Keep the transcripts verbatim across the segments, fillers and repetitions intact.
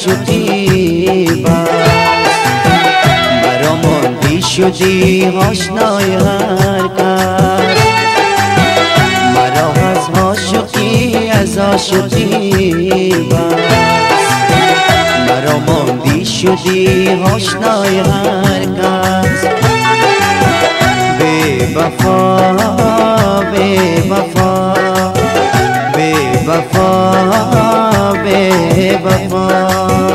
عاشقی بس مرا ماندی شدی آشنای هر کس مرا از عاشقی از عاشقی بس مرا ماندی شدی آشنای هر کس بی وفا بی وفا بی وفا بی وفا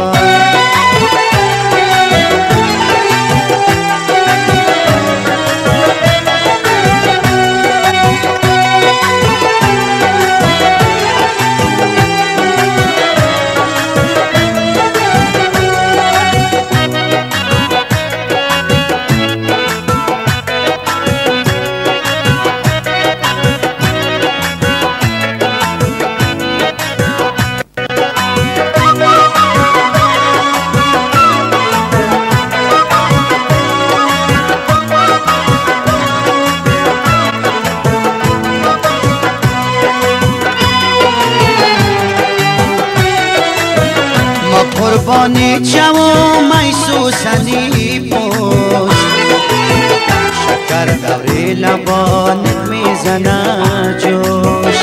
قربانی جوام میسوسنی پوش شکر دوری لبانت میزنه جوش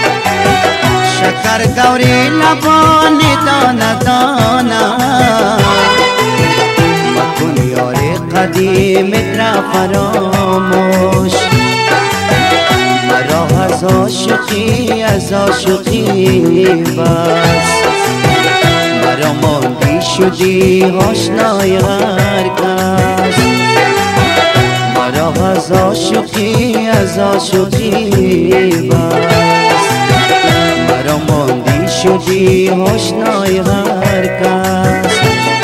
شکر دوری لبانی دانه دانه مکن یاری قدیمت را فراموش مرا از عاشقی از عاشقی بس مرا ماندی شدی آشنای هر کس مرا از عاشقی از عاشقی بس مرا ماندی شدی آشنای هر کس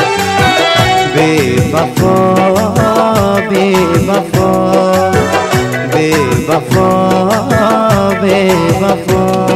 بی وفا بی وفا بی وفا بی وفا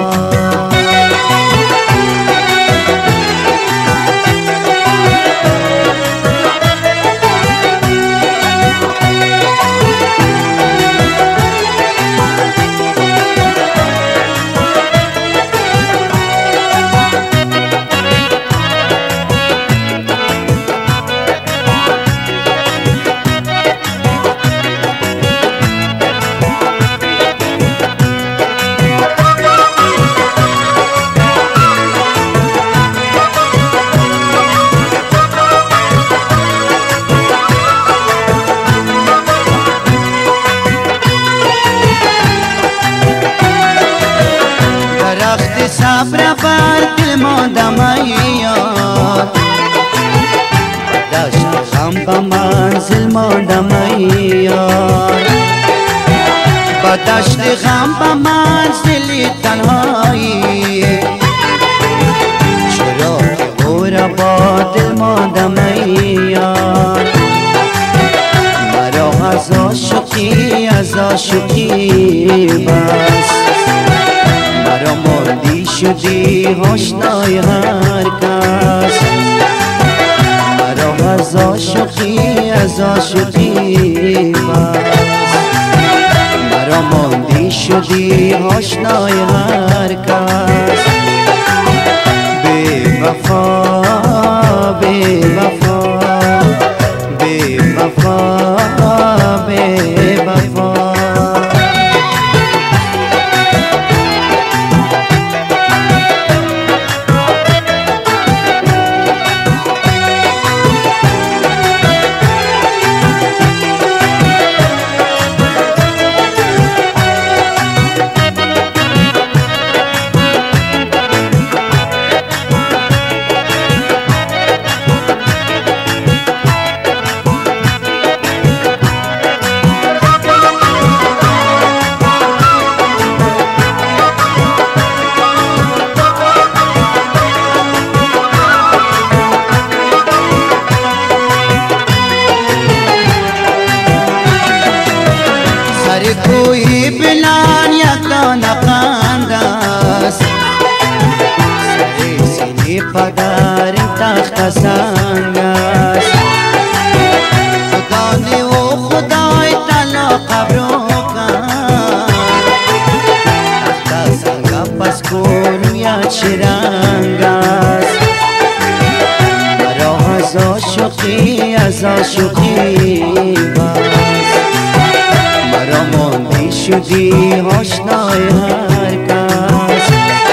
صبر بر دل ماندم یار داشت غم به منزل ماندم یار با دشت غم به منزل تنهایی چرا که او را با دل ماندم یار مرا از عاشقی از عاشقی بس مرا ماندی شدی آشنای هر کس مرا از عاشقی از عاشقی بس مرا ماندی شدی آشنای هر کس بی وفا بی وفا بی وفا بی وفا کوی بلان یک دانه قند است سر سینی پدر تخت سنگ است خدا نه و خدای تعالی قبرو کن تخت سنگ پس کن یا چرنگ است از عاشقی از عاشقی بس مرا ماندی شدی آشنای هر کس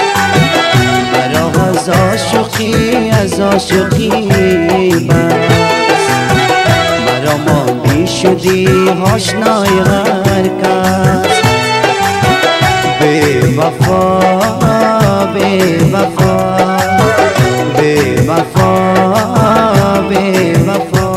مرا از عاشقی از عاشقی بس مرا ماندی شدی آشنای هر کس بی وفا بی وفا بی وفا بی وفا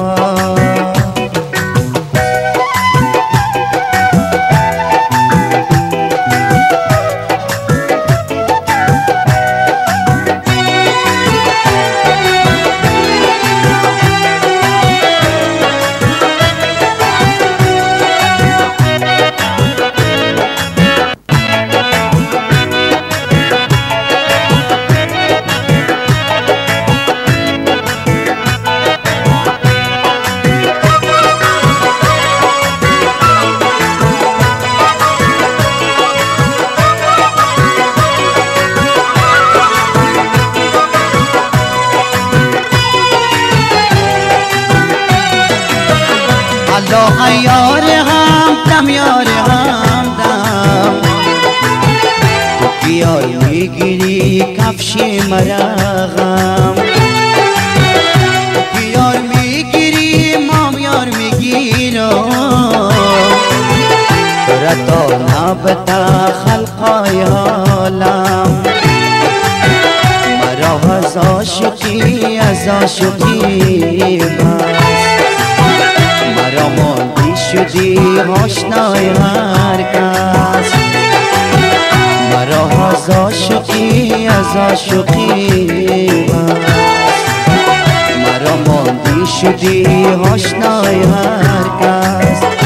الله یار هم دم یار هم دم تو یار میگیری کفش مرغم تو یار میگیری مام یار میگیرم رتا نبتا خلقای حالم مرا از عاشقی از عاشقی بس مرا ماندی شدی آشنای هر کس مرا از عاشقی از عاشقی بس مرا ماندی شدی آشنای هر کس